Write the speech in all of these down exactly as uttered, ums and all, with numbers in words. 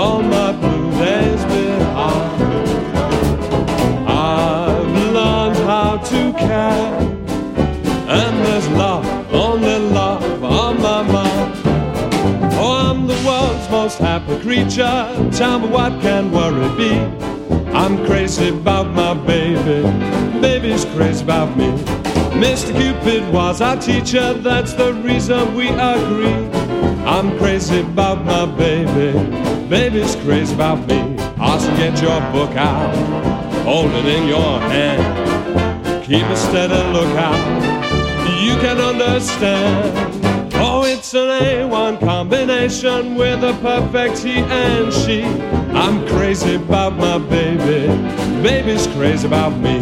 all my blue days behind. I've learned how to care, and there's love, only love on my mind. Oh, I'm the world's most happy creature. Tell me, what can worry be? I'm crazy about my baby, baby's crazy about me. Mister Cupid was our teacher, that's the reason we agree. I'm crazy about my baby, baby's crazy about me. Also get your book out, hold it in your hand, keep a steady lookout, you can understand. Oh, it's an A one combination with a perfect he and she. I'm crazy about my baby, baby's crazy about me.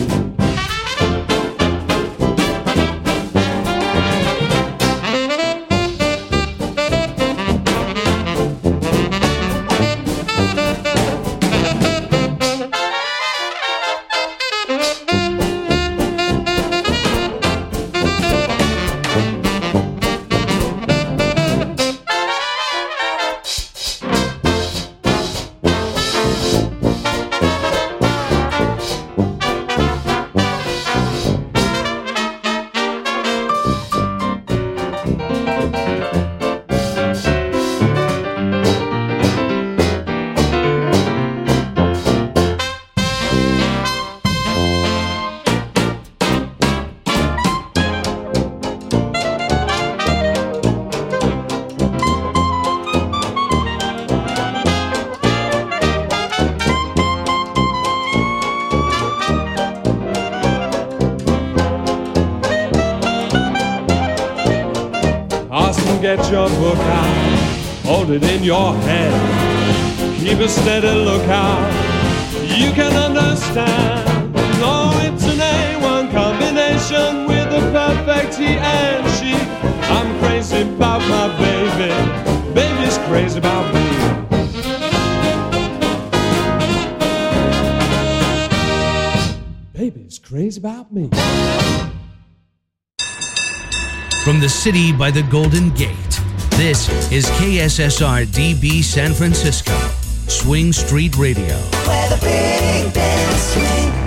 Get your book out, hold it in your hand, keep a steady lookout, you can understand. No, it's an A one combination with a perfect he and she. I'm crazy about my baby, baby's crazy about me. Baby's crazy about me. From the city by the Golden Gate, this is K S S R D B San Francisco, Swing Street Radio. Where the big bands swing.